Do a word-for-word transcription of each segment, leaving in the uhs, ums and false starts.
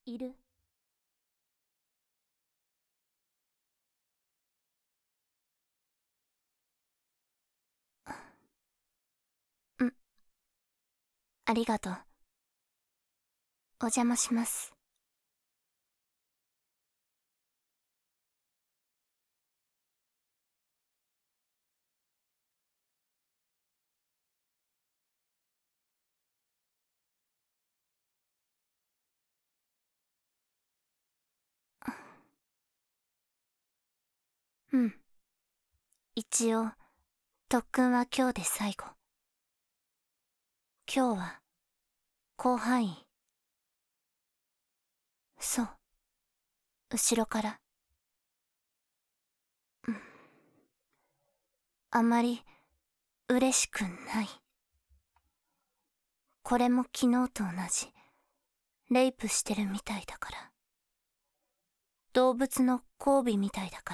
いる。うん。ありがとう。お邪魔します。うん。一応、特訓は今日で最後。今日は、広範囲。そう。後ろから。うん。あまり、嬉しくない。これも昨日と同じ。レイプしてるみたいだから。動物の交尾みたいだから。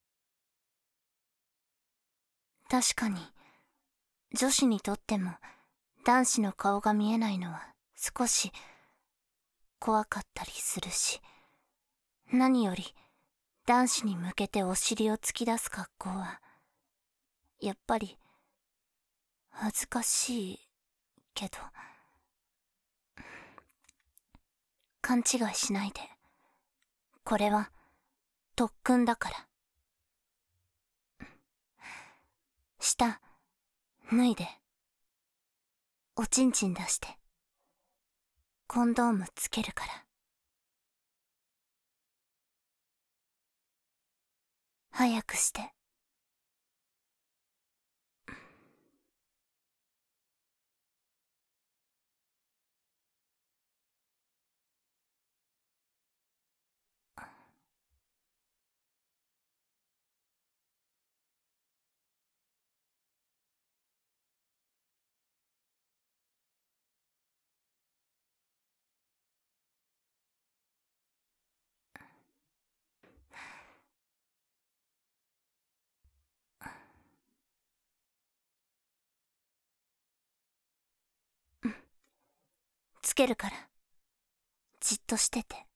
確かに、女子にとっても、男子の顔が見えないのは少し怖かったりするし、何より男子に向けてお尻を突き出す格好は、やっぱり恥ずかしいけど、勘違いしないで。これは特訓だから。下、脱いで。おちんちん出して。コンドームつけるから。早くして。つけるから。じっとしてて。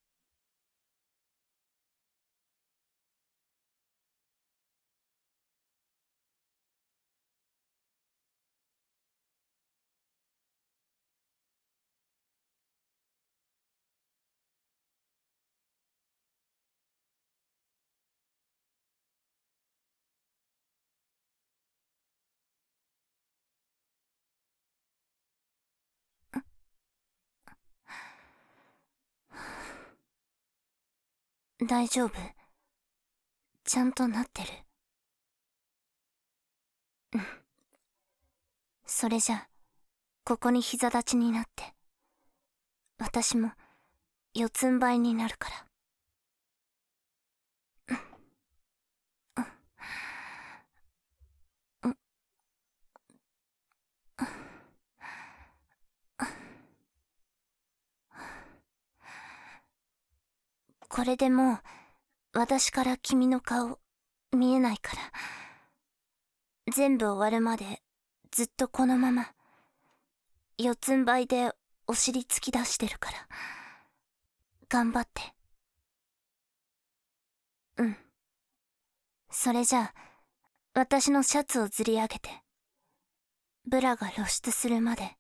大丈夫。ちゃんとなってる。うん。それじゃ、ここに膝立ちになって。私も、四つん這いになるから。うん。これでもう、私から君の顔、見えないから。全部終わるまで、ずっとこのまま。四つん這いでお尻突き出してるから。頑張って。うん。それじゃあ、私のシャツをずり上げて。ブラが露出するまで。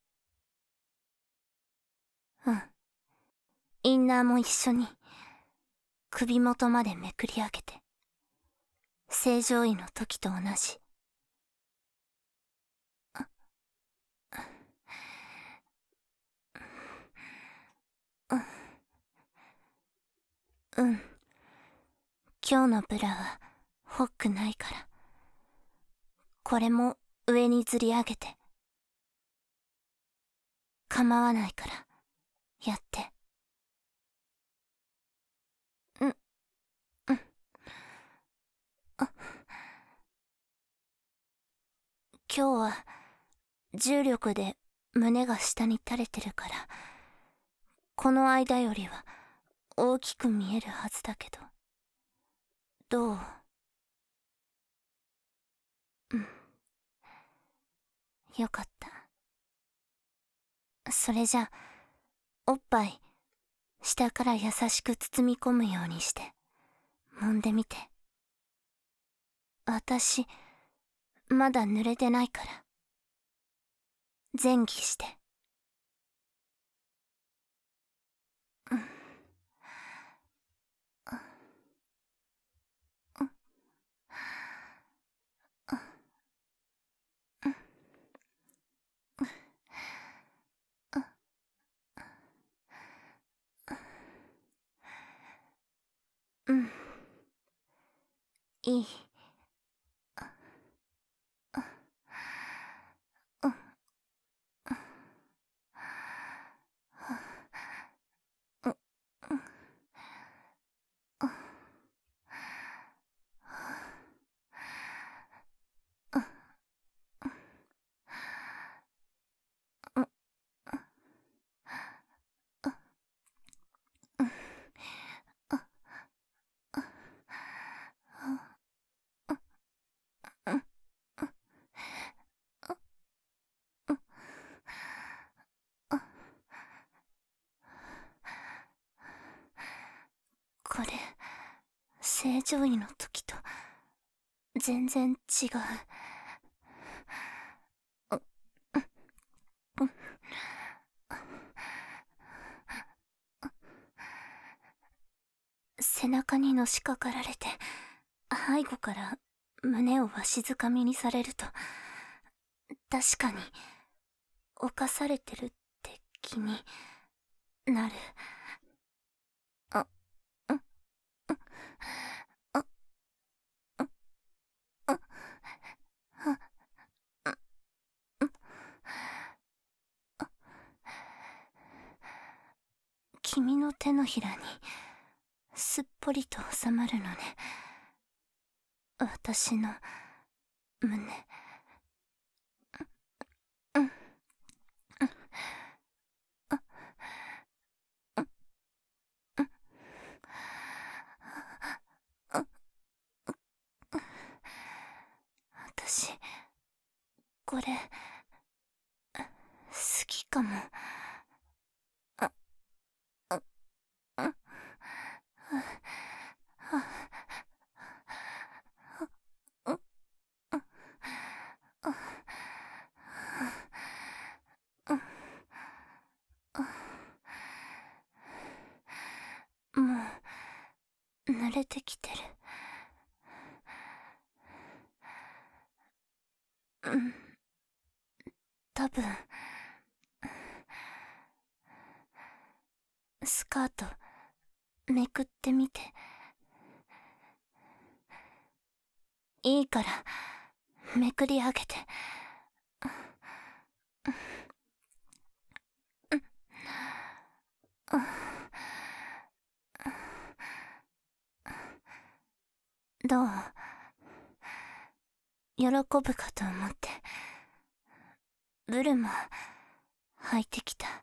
うん。インナーも一緒に。首元までめくり上げて。正常位の時と同じ。うん。今日のブラは、ホックないから。これも上にずり上げて。構わないから、やって。うん、うん。あ、今日は、重力で胸が下に垂れてるから、この間よりは大きく見えるはずだけど。どう？うん。よかった。それじゃ、おっぱい、 下から優しく包み込むようにして、揉んでみて。私、まだ濡れてないから。前儀して。うん。うん。いい。これ、正常位の時と全然違う。背中にのしかかられて、背後から胸をわしづかみにされると、確かに侵されてるって気になる。あ、うん、うん、あ、うん、あ、あ、うん、君の手のひらにすっぽりと収まるのね。私の胸。うん、うん、あ、うん、うん、あ、私、これ、好きかも。あ、あ、あ、あ、もう、慣れてきてる。うん、多分、スカート、めくってみて。いいから、めくり上げて。どう？喜ぶかと思って。ブルマ、履いてきた。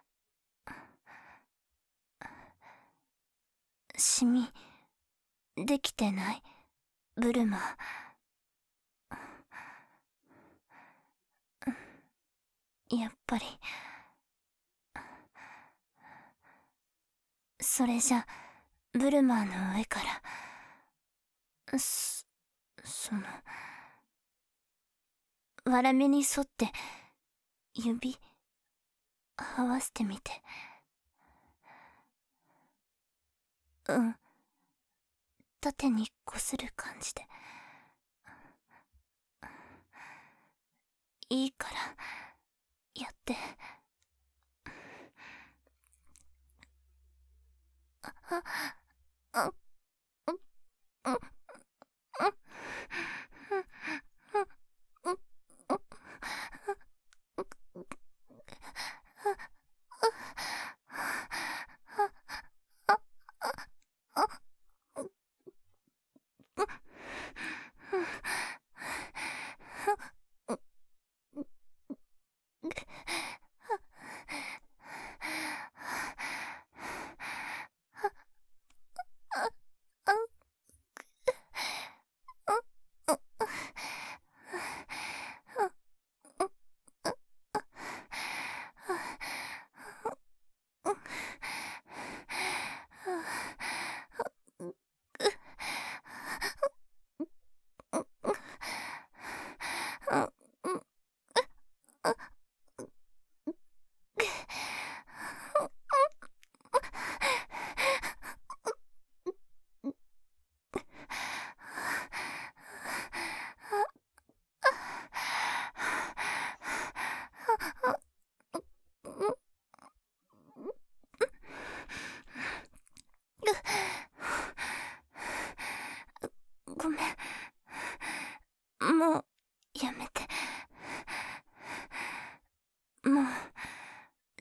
シミ、できてない？ブルマ。やっぱり。それじゃ、ブルマーの上から、そ、その、わら目に沿って、指、合わせてみて。うん。縦にこする感じで。いいから、やって。あ、あ、あ、あ、あ、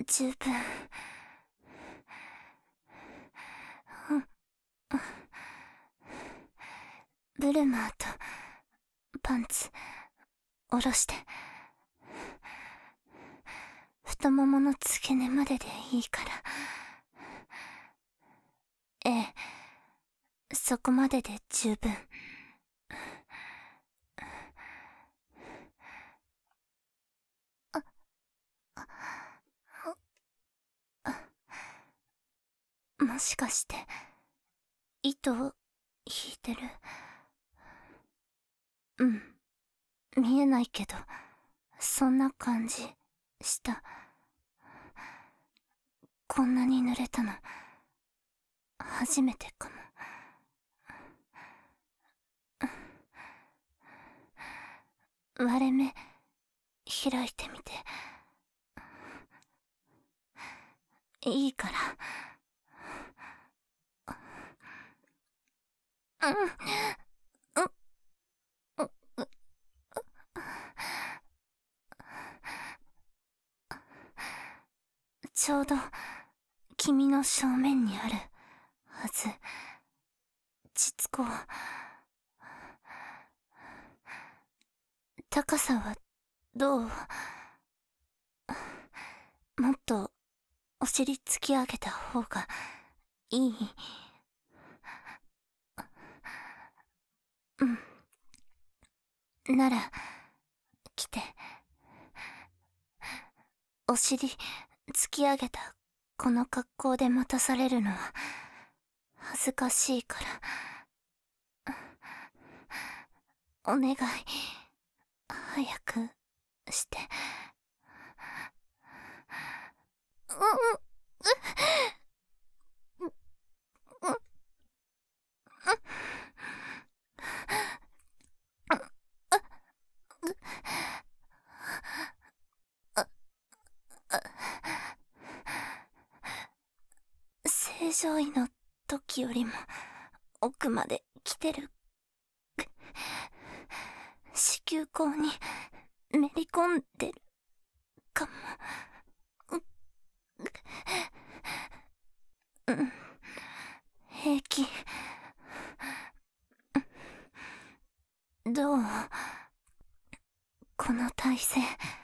十分。ブルマーとパンツ下ろして。太ももの付け根まででいいから。ええ、そこまでで十分。もしかして糸を引いてる？うん、見えないけどそんな感じした。こんなに濡れたの初めてかも。割れ目開いてみて。いいから。うん、うん、うん、ちょうど君の正面にあるはず。膣口。高さはどう？もっとお尻突き上げた方がいい？うん。なら来て。お尻突き上げたこの格好で待たされるのは恥ずかしいから。お願い、早くして。うん、うん、うん、正常位の時よりも奥まで来てる。子宮口にめり込んでるかも。うん、平気。どう？この体勢。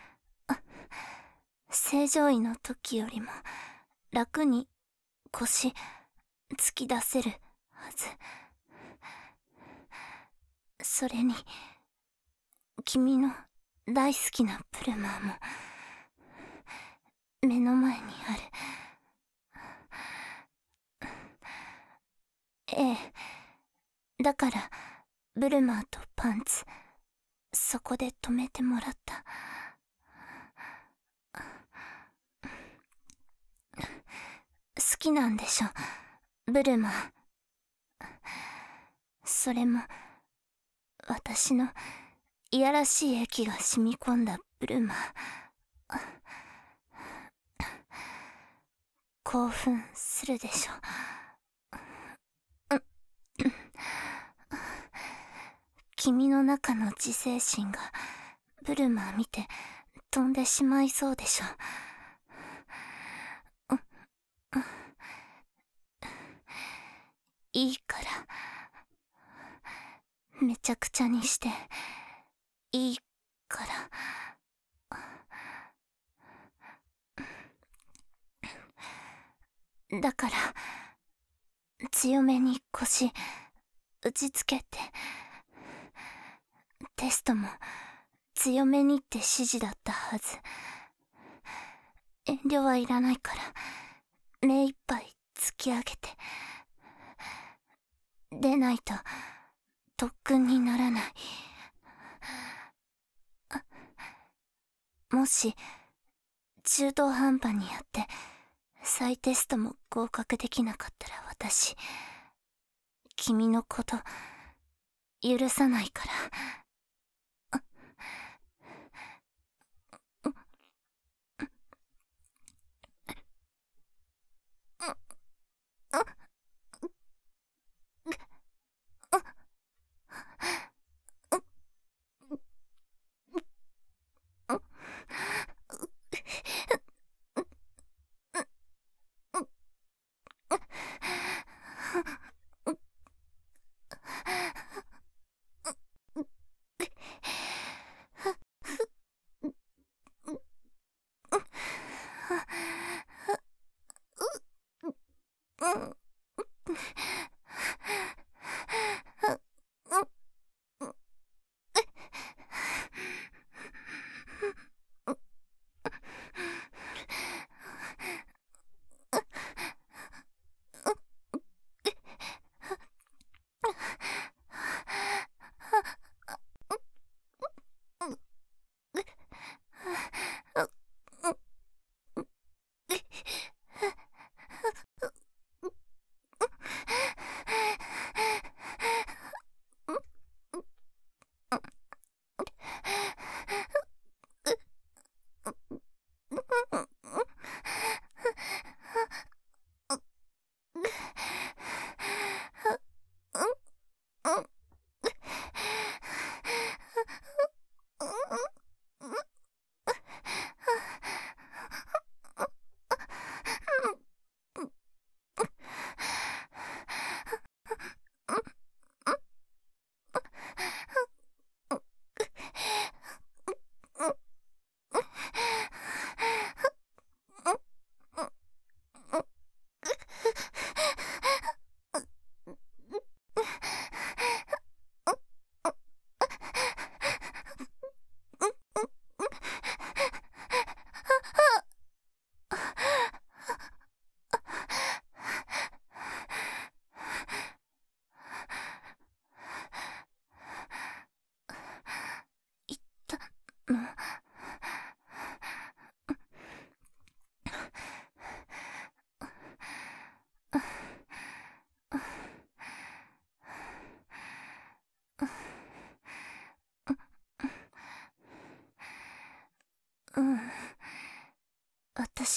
正常位の時よりも楽に腰突き出せるはず。それに君の大好きなプルマーも目の前にある。ええ、だからブルマーとパンツそこで止めてもらった。好きなんでしょブルマー。それも私のいやらしい液が染み込んだブルマー。興奮するでしょ。君の中の自制心がブルマー見て飛んでしまいそうでしょ。いいからめちゃくちゃにしていいから。だから強めに腰打ちつけて。テストも強めにって指示だったはず。遠慮はいらないから目いっぱい突き上げて。出ないと特訓にならない。もし中途半端にやって再テストも合格できなかったら私君のこと許さないから。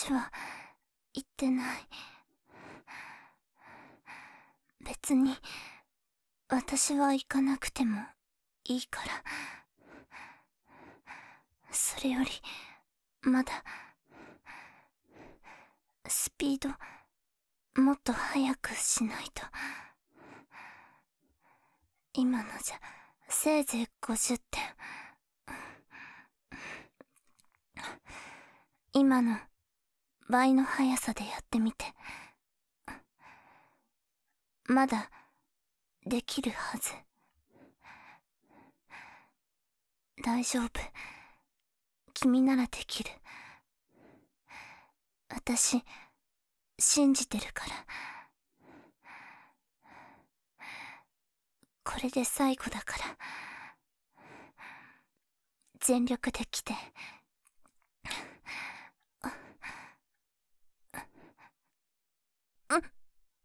私は言ってない。別に私は行かなくてもいいから。それよりまだスピードもっと速くしないと。今のじゃせいぜいごじゅってん。今の倍の速さでやってみて。まだできるはず。大丈夫。君ならできる。私信じてるから。これで最後だから。全力で来て。うん。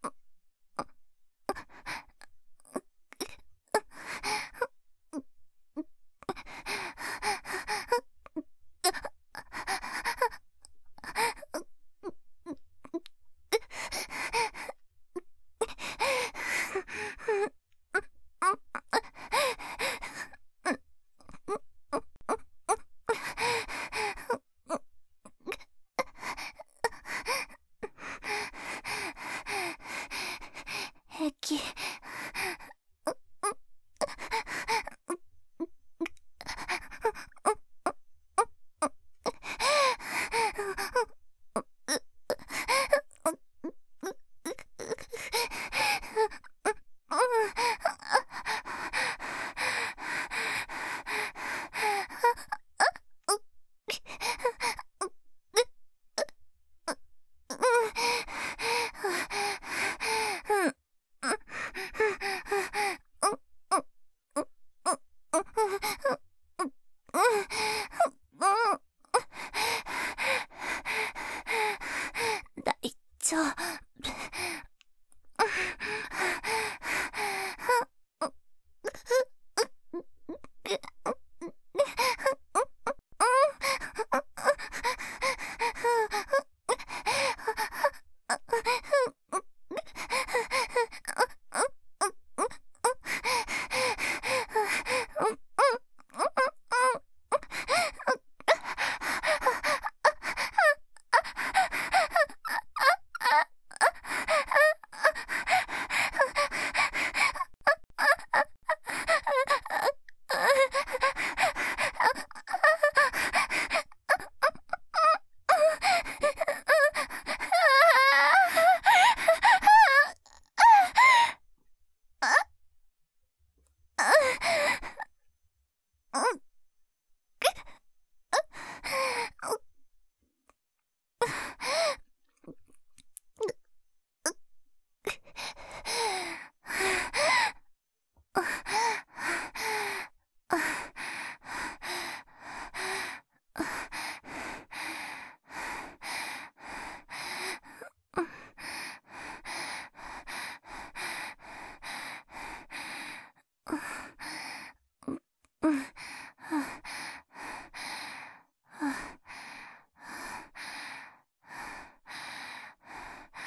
平気。大丈夫。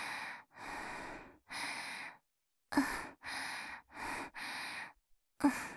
うん。